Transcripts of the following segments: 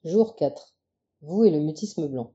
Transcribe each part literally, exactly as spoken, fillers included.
Jour quatre. Vous et le mutisme blanc.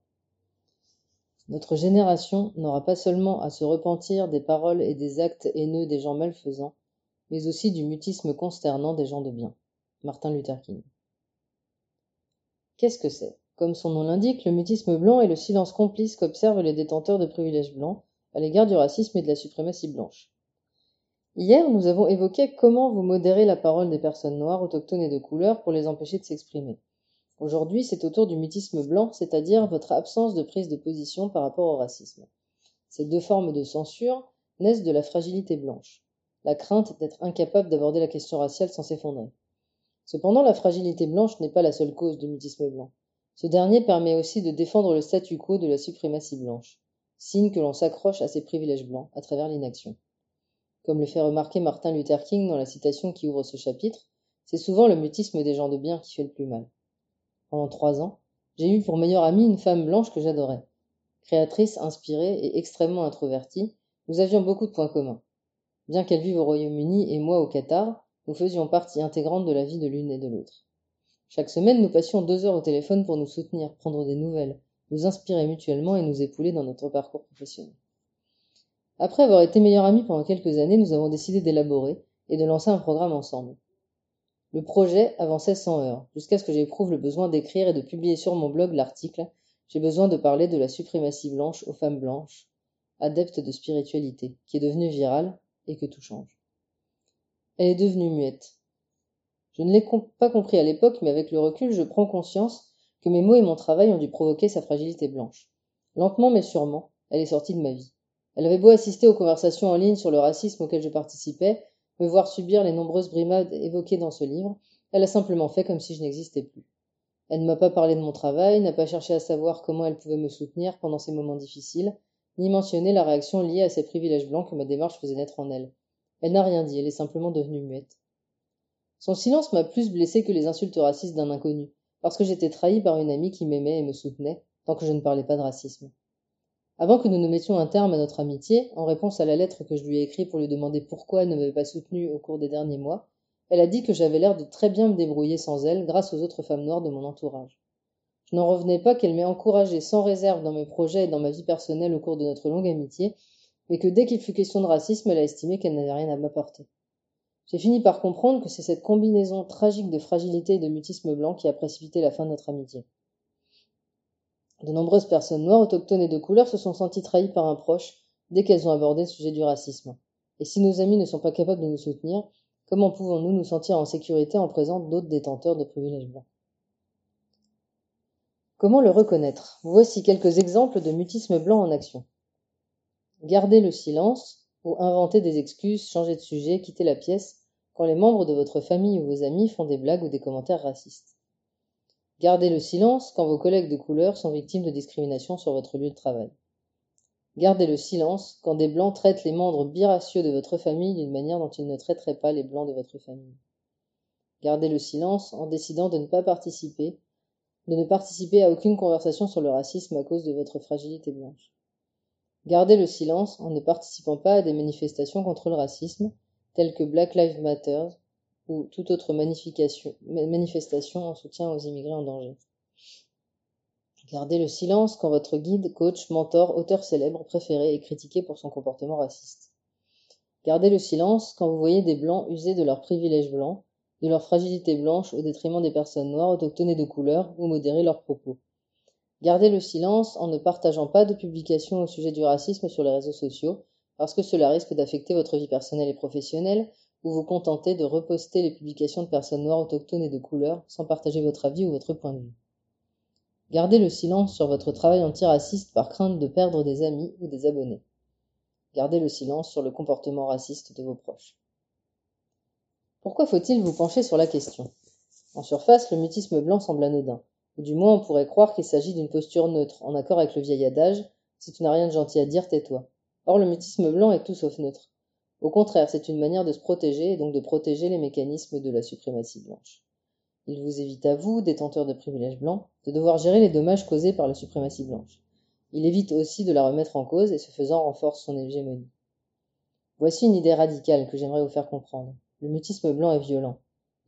Notre génération n'aura pas seulement à se repentir des paroles et des actes haineux des gens malfaisants, mais aussi du mutisme consternant des gens de bien. Martin Luther King. Qu'est-ce que c'est? Comme son nom l'indique, le mutisme blanc est le silence complice qu'observent les détenteurs de privilèges blancs à l'égard du racisme et de la suprématie blanche. Hier, nous avons évoqué comment vous modérez la parole des personnes noires, autochtones et de couleur pour les empêcher de s'exprimer. Aujourd'hui, c'est au tour du mutisme blanc, c'est-à-dire votre absence de prise de position par rapport au racisme. Ces deux formes de censure naissent de la fragilité blanche, la crainte d'être incapable d'aborder la question raciale sans s'effondrer. Cependant, la fragilité blanche n'est pas la seule cause du mutisme blanc. Ce dernier permet aussi de défendre le statu quo de la suprématie blanche, signe que l'on s'accroche à ses privilèges blancs à travers l'inaction. Comme le fait remarquer Martin Luther King dans la citation qui ouvre ce chapitre, c'est souvent le mutisme des gens de bien qui fait le plus mal. Pendant trois ans, j'ai eu pour meilleure amie une femme blanche que j'adorais. Créatrice, inspirée et extrêmement introvertie, nous avions beaucoup de points communs. Bien qu'elle vive au Royaume-Uni et moi au Qatar, nous faisions partie intégrante de la vie de l'une et de l'autre. Chaque semaine, nous passions deux heures au téléphone pour nous soutenir, prendre des nouvelles, nous inspirer mutuellement et nous épauler dans notre parcours professionnel. Après avoir été meilleure amie pendant quelques années, nous avons décidé d'élaborer et de lancer un programme ensemble. Le projet avançait sans heurts, jusqu'à ce que j'éprouve le besoin d'écrire et de publier sur mon blog l'article « J'ai besoin de parler de la suprématie blanche aux femmes blanches, adeptes de spiritualité », qui est devenu viral et que tout change. Elle est devenue muette. Je ne l'ai com- pas compris à l'époque, mais avec le recul, je prends conscience que mes mots et mon travail ont dû provoquer sa fragilité blanche. Lentement mais sûrement, elle est sortie de ma vie. Elle avait beau assister aux conversations en ligne sur le racisme auquel je participais, me voir subir les nombreuses brimades évoquées dans ce livre, elle a simplement fait comme si je n'existais plus. Elle ne m'a pas parlé de mon travail, n'a pas cherché à savoir comment elle pouvait me soutenir pendant ces moments difficiles, ni mentionné la réaction liée à ces privilèges blancs que ma démarche faisait naître en elle. Elle n'a rien dit, elle est simplement devenue muette. Son silence m'a plus blessée que les insultes racistes d'un inconnu, parce que j'étais trahie par une amie qui m'aimait et me soutenait, tant que je ne parlais pas de racisme. Avant que nous ne mettions un terme à notre amitié, en réponse à la lettre que je lui ai écrite pour lui demander pourquoi elle ne m'avait pas soutenue au cours des derniers mois, elle a dit que j'avais l'air de très bien me débrouiller sans elle grâce aux autres femmes noires de mon entourage. Je n'en revenais pas qu'elle m'ait encouragée sans réserve dans mes projets et dans ma vie personnelle au cours de notre longue amitié, mais que dès qu'il fut question de racisme, elle a estimé qu'elle n'avait rien à m'apporter. J'ai fini par comprendre que c'est cette combinaison tragique de fragilité et de mutisme blanc qui a précipité la fin de notre amitié. De nombreuses personnes noires, autochtones et de couleur se sont senties trahies par un proche dès qu'elles ont abordé le sujet du racisme. Et si nos amis ne sont pas capables de nous soutenir, comment pouvons-nous nous sentir en sécurité en présence d'autres détenteurs de privilèges blancs? Comment le reconnaître? Voici quelques exemples de mutisme blanc en action. Garder le silence ou inventer des excuses, changer de sujet, quitter la pièce quand les membres de votre famille ou vos amis font des blagues ou des commentaires racistes. Gardez le silence quand vos collègues de couleur sont victimes de discrimination sur votre lieu de travail. Gardez le silence quand des blancs traitent les membres biraciaux de votre famille d'une manière dont ils ne traiteraient pas les blancs de votre famille. Gardez le silence en décidant de ne pas participer, de ne participer à aucune conversation sur le racisme à cause de votre fragilité blanche. Gardez le silence en ne participant pas à des manifestations contre le racisme, telles que Black Lives Matter ou toute autre manifestation en soutien aux immigrés en danger. Gardez le silence quand votre guide, coach, mentor, auteur célèbre préféré est critiqué pour son comportement raciste. Gardez le silence quand vous voyez des blancs user de leurs privilèges blancs, de leur fragilité blanche au détriment des personnes noires, autochtones et de couleur, ou modérer leurs propos. Gardez le silence en ne partageant pas de publications au sujet du racisme sur les réseaux sociaux, parce que cela risque d'affecter votre vie personnelle et professionnelle, ou vous contenter de reposter les publications de personnes noires, autochtones et de couleur sans partager votre avis ou votre point de vue. Gardez le silence sur votre travail antiraciste par crainte de perdre des amis ou des abonnés. Gardez le silence sur le comportement raciste de vos proches. Pourquoi faut-il vous pencher sur la question? En surface, le mutisme blanc semble anodin, ou du moins on pourrait croire qu'il s'agit d'une posture neutre, en accord avec le vieil adage « si tu n'as rien de gentil à dire, tais-toi ». Or, le mutisme blanc est tout sauf neutre. Au contraire, c'est une manière de se protéger et donc de protéger les mécanismes de la suprématie blanche. Il vous évite à vous, détenteurs de privilèges blancs, de devoir gérer les dommages causés par la suprématie blanche. Il évite aussi de la remettre en cause et ce faisant renforce son hégémonie. Voici une idée radicale que j'aimerais vous faire comprendre. Le mutisme blanc est violent.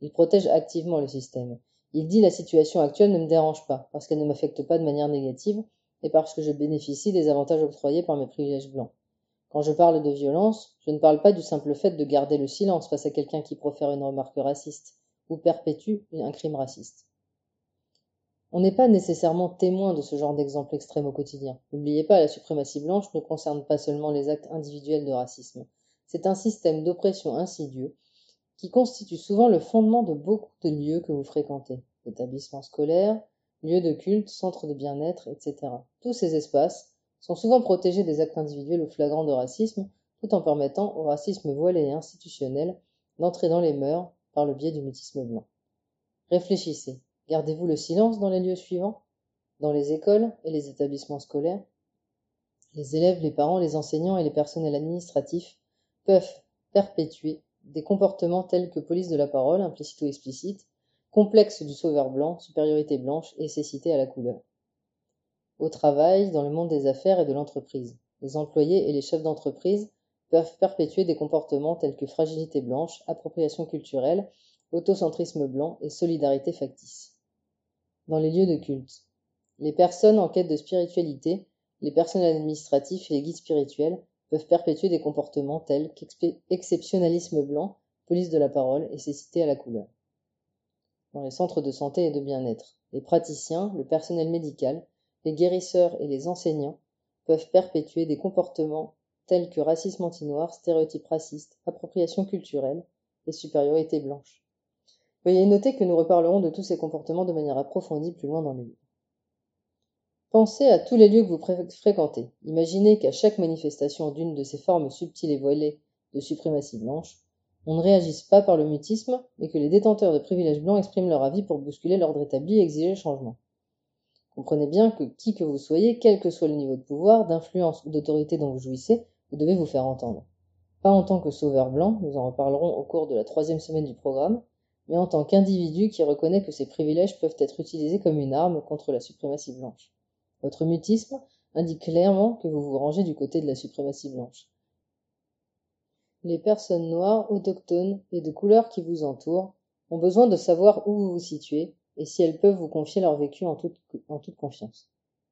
Il protège activement le système. Il dit la situation actuelle ne me dérange pas, parce qu'elle ne m'affecte pas de manière négative, et parce que je bénéficie des avantages octroyés par mes privilèges blancs. Quand je parle de violence, je ne parle pas du simple fait de garder le silence face à quelqu'un qui profère une remarque raciste, ou perpétue un crime raciste. On n'est pas nécessairement témoin de ce genre d'exemple extrême au quotidien. N'oubliez pas, la suprématie blanche ne concerne pas seulement les actes individuels de racisme. C'est un système d'oppression insidieux qui constitue souvent le fondement de beaucoup de lieux que vous fréquentez, établissements scolaires, lieux de culte, centres de bien-être, et cetera. Tous ces espaces sont souvent protégés des actes individuels ou flagrants de racisme, tout en permettant au racisme voilé et institutionnel d'entrer dans les mœurs par le biais du mutisme blanc. Réfléchissez. Gardez-vous le silence dans les lieux suivants, dans les écoles et les établissements scolaires. Les élèves, les parents, les enseignants et les personnels administratifs peuvent perpétuer des comportements tels que police de la parole, implicite ou explicite, complexe du sauveur blanc, supériorité blanche et cécité à la couleur. Au travail, dans le monde des affaires et de l'entreprise, les employés et les chefs d'entreprise peuvent perpétuer des comportements tels que fragilité blanche, appropriation culturelle, autocentrisme blanc et solidarité factice. Dans les lieux de culte, les personnes en quête de spiritualité, les personnels administratifs et les guides spirituels peuvent perpétuer des comportements tels qu'exceptionnalisme blanc, police de la parole et cécité à la couleur. Dans les centres de santé et de bien-être, les praticiens, le personnel médical, les guérisseurs et les enseignants peuvent perpétuer des comportements tels que racisme anti-noir, stéréotypes racistes, appropriation culturelle et supériorité blanche. Veuillez noter que nous reparlerons de tous ces comportements de manière approfondie plus loin dans le livre. Pensez à tous les lieux que vous fréquentez. Imaginez qu'à chaque manifestation d'une de ces formes subtiles et voilées de suprématie blanche, on ne réagisse pas par le mutisme, mais que les détenteurs de privilèges blancs expriment leur avis pour bousculer l'ordre établi et exiger le changement. Comprenez bien que qui que vous soyez, quel que soit le niveau de pouvoir, d'influence ou d'autorité dont vous jouissez, vous devez vous faire entendre. Pas en tant que sauveur blanc, nous en reparlerons au cours de la troisième semaine du programme, mais en tant qu'individu qui reconnaît que ces privilèges peuvent être utilisés comme une arme contre la suprématie blanche. Votre mutisme indique clairement que vous vous rangez du côté de la suprématie blanche. Les personnes noires, autochtones et de couleur qui vous entourent ont besoin de savoir où vous vous situez et si elles peuvent vous confier leur vécu en toute, en toute confiance.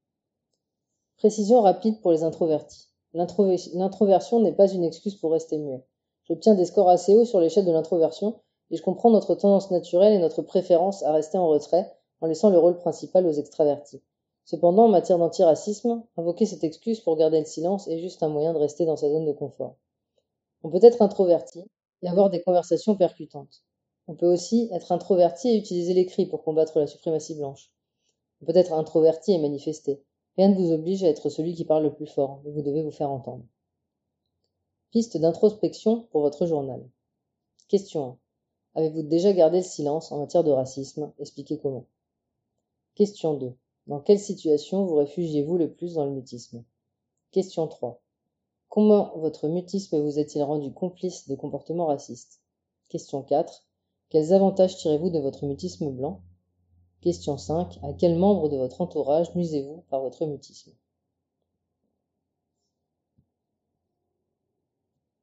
Précision rapide pour les introvertis. L'introversion n'est pas une excuse pour rester muet. J'obtiens des scores assez hauts sur l'échelle de l'introversion et je comprends notre tendance naturelle et notre préférence à rester en retrait en laissant le rôle principal aux extravertis. Cependant, en matière d'antiracisme, invoquer cette excuse pour garder le silence est juste un moyen de rester dans sa zone de confort. On peut être introverti et avoir des conversations percutantes. On peut aussi être introverti et utiliser l'écrit pour combattre la suprématie blanche. On peut être introverti et manifester. Rien ne vous oblige à être celui qui parle le plus fort, mais vous devez vous faire entendre. Piste d'introspection pour votre journal. Question un. Avez-vous déjà gardé le silence en matière de racisme? Expliquez comment. Question deux. Dans quelle situation vous réfugiez-vous le plus dans le mutisme? Question trois. Comment votre mutisme vous a-t-il rendu complice de comportements racistes? Question quatre. Quels avantages tirez-vous de votre mutisme blanc? Question cinq. À quel membre de votre entourage nuisez-vous par votre mutisme?